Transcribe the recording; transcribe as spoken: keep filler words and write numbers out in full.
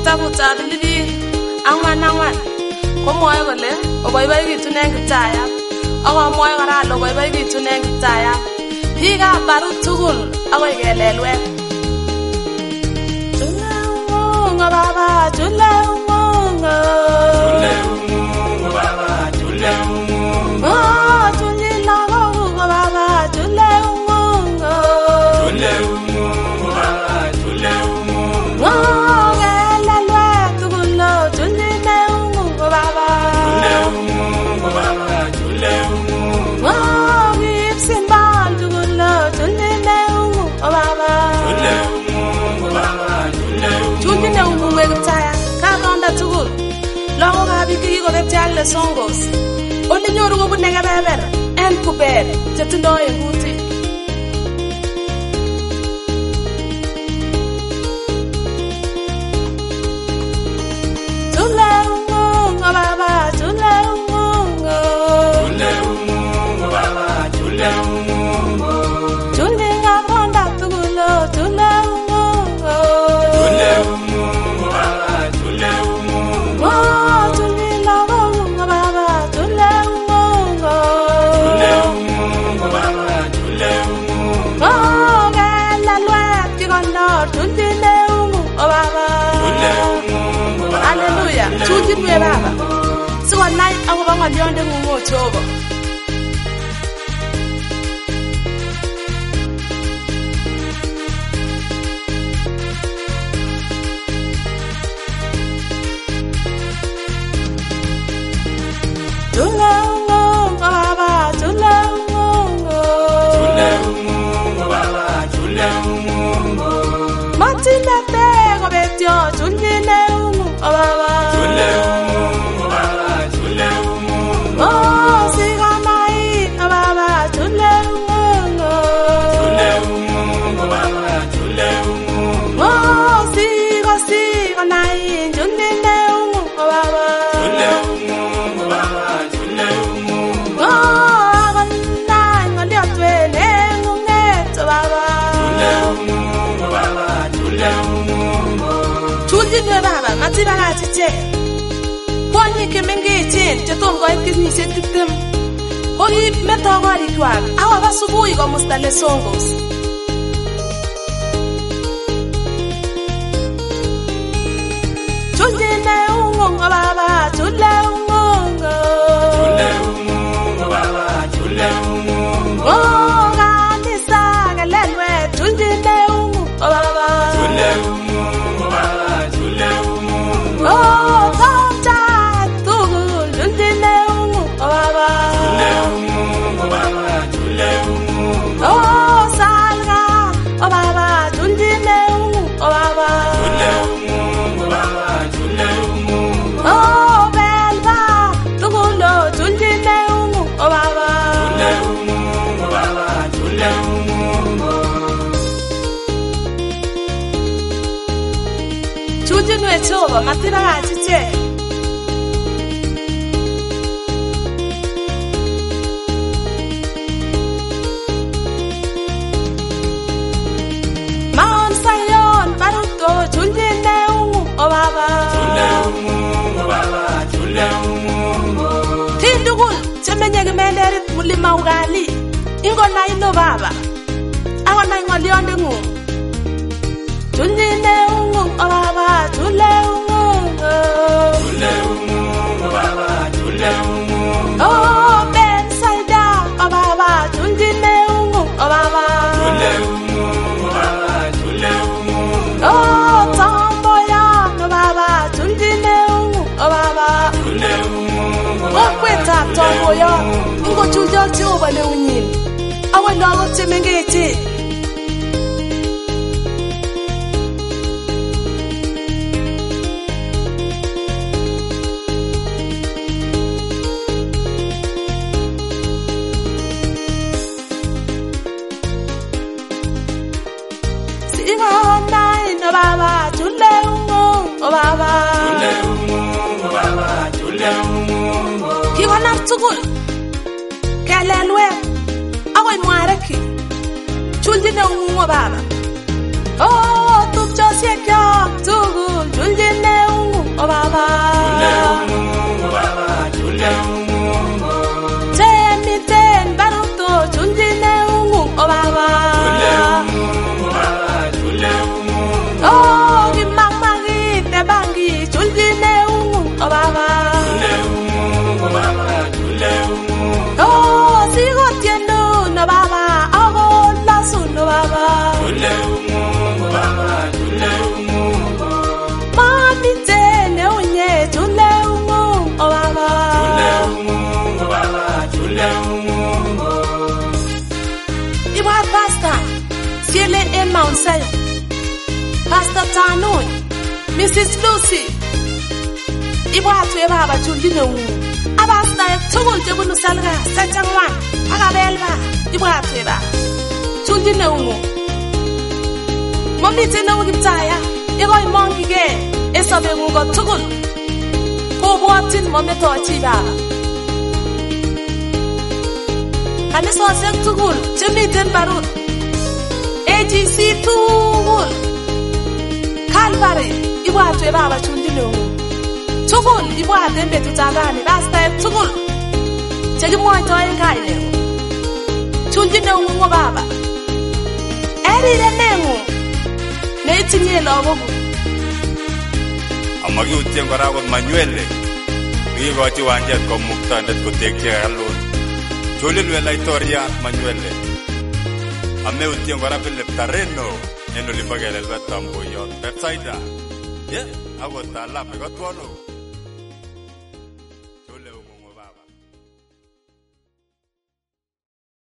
kitabutab Pilipil ang'wan ang'wan komwoe kole oboiboikitun eng Kiptayat, ak komwoe kora ale oboiboikitun eng Kiptayat biikab Barut tugul akoi Kelelwet. Chule umungu baba, chule umungu, chule umungu baba, chule umungu, oh chule umungu baba, chule umungu, chule umungu baba, chule umungu, oh Kelelwet tugul chule umungu baba, chule umungu baba, chule umungu, oh Kipsimbal tugul chule umungu baba, chule umungu baba, chule umungu, chule umungu Kiptayat kakonda tugul lagokab biik kikobetyo ak lesongos ole nyoru kobune kebeber en kubet chetindoi en kutit. Chule umungu baba, chule umungu, chule umungu baba, chule umungu, chule kakonda tugul chule umungu, chule umungu baba, chule umungu, oh chule lagokab baba, chule umungu, chule umungu baba, chule umungu, oh Kelelwet kikondor chule umungu baba. chule umungu baba. Hallelujah. Chujinwe baba. Sikonai akobo ng'olyondeng'ung o Jehova. Chule umungu baba, chule umungu, Chule umungu baba, chule umungu, matilete kobetyo chule umungu baba. chule umungu baba, chule umungu, Oh, sikanai baba, chule umungu. chule umungu baba, chule umungu, Oh, siko siko nai chule umungu baba. chule umungu baba, chule umungu, Oh, akonai ng'olyotwe neng'ung'et baba. chule umungu baba, chule umungu, Chulchinwe baba, matibakach ichek. Kwonyik chemengechen chetom koit kenyisiek tiptem ko kimeto korikwak akoba subui komusta lesongos. Chulchine ung'ung baba, chule umungu, chule umungu baba, chule umungu, oh kanisa Kelelwet chulchine ung'ung baba, chule umungu baba, chule umungu, oh Tomchat tugul chulchine ung'ung baba, chule umungu baba, chule umungu, oh Salga oh baba chulchine ung'ung baba, chule umungu baba, chule umungu, oh Belba tugul chulchine ung'ung baba, chule umungu baba, chule umungu, chulchinwe Jehova matibakach ichek. Mount Zion Baruto chulchine ung'ung baba, chule umungu baba, chule umungu, biik tugul chemenye kimenderit Mlima Ugali ingonai no baba akonai ng'olyondeng'ung chulchine ung'ung baba, chule umungu, chule umungu baba, chule umungu, oh Ben Saida oh baba chulchine ung'ung baba, chule umungu baba, chule umungu, oh Tomboyan oh baba chulchine ung'ung baba, chule umungu kokwetab Tomboyan ingochulcho Jehova neunyin akoi lagok chemengechen. Sikonai no baba chule ung'ung baba, chule umungu baba, chule umungu, kikonam tugul Kelelwet akoi Mwareki chulchine ung'ung baba, oh tupchosiekyok tugul chulchine Pastor Tanui, Missus Lucy, ibwatwe baba chundine u. Abasta tugul chebunu salga sachangwan, akabelba ibwatwe ba. Chundine u. Mami tena ukiptaya, igoi mongige, esobe ngungo tugul. Kobwatin mameto chi baba. Kanisosek tugul chemiten barut. A G C tugul. Calvary ibwatwe baba chundine u. Tugul ibwate betutab rani rastaet tugul. Chekimwoitoen kainengu. Chundine u ngo baba. Erire nengu. Neitinye lagoku. Amakiutien kora akot Manywele nekikochi wanjet komuktoindet kotekyi hekalut. Cholilwe laitoriat Manywele. Ameutien kora Philip Tareno en olimbo Kelelwet Tamboyot Bethsaida. Ye, akot alap nekotwonu.